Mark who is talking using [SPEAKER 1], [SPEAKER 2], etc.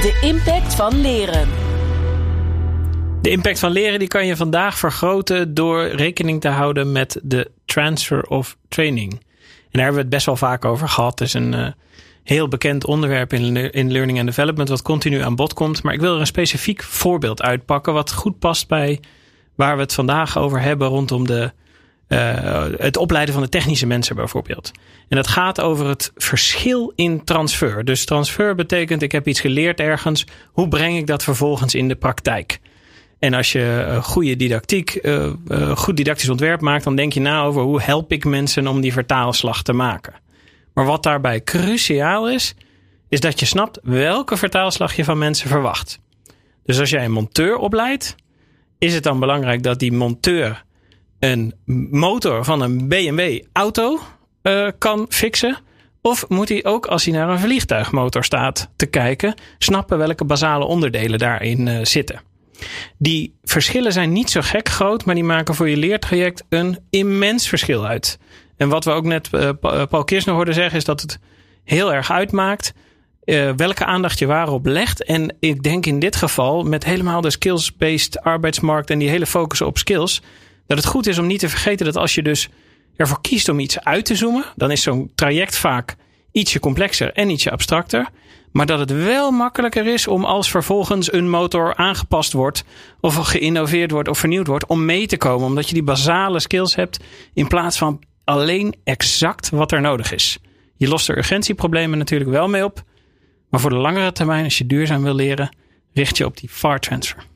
[SPEAKER 1] De impact van leren.
[SPEAKER 2] De impact van leren die kan je vandaag vergroten door rekening te houden met de transfer of training. En daar hebben we het best wel vaak over gehad. Het is een heel bekend onderwerp in learning and development wat continu aan bod komt. Maar ik wil er een specifiek voorbeeld uitpakken wat goed past bij waar we het vandaag over hebben rondom het opleiden van de technische mensen bijvoorbeeld. En dat gaat over het verschil in transfer. Dus transfer betekent ik heb iets geleerd ergens. Hoe breng ik dat vervolgens in de praktijk? En als je goede didactiek, goed didactisch ontwerp maakt, dan denk je na over hoe help ik mensen om die vertaalslag te maken. Maar wat daarbij cruciaal is dat je snapt welke vertaalslag je van mensen verwacht. Dus als jij een monteur opleidt, is het dan belangrijk dat die monteur een motor van een BMW auto kan fixen? Of moet hij ook als hij naar een vliegtuigmotor staat te kijken, snappen welke basale onderdelen daarin zitten? Die verschillen zijn niet zo gek groot, maar die maken voor je leertraject een immens verschil uit. En wat we ook net Paul Kirchner hoorden zeggen, is dat het heel erg uitmaakt welke aandacht je waarop legt. En ik denk in dit geval, met helemaal de skills-based arbeidsmarkt en die hele focus op skills, dat het goed is om niet te vergeten dat als je dus ervoor kiest om iets uit te zoomen, dan is zo'n traject vaak ietsje complexer en ietsje abstracter. Maar dat het wel makkelijker is om als vervolgens een motor aangepast wordt of geïnnoveerd wordt of vernieuwd wordt om mee te komen. Omdat je die basale skills hebt in plaats van alleen exact wat er nodig is. Je lost er urgentieproblemen natuurlijk wel mee op. Maar voor de langere termijn, als je duurzaam wil leren, richt je op die VAR transfer.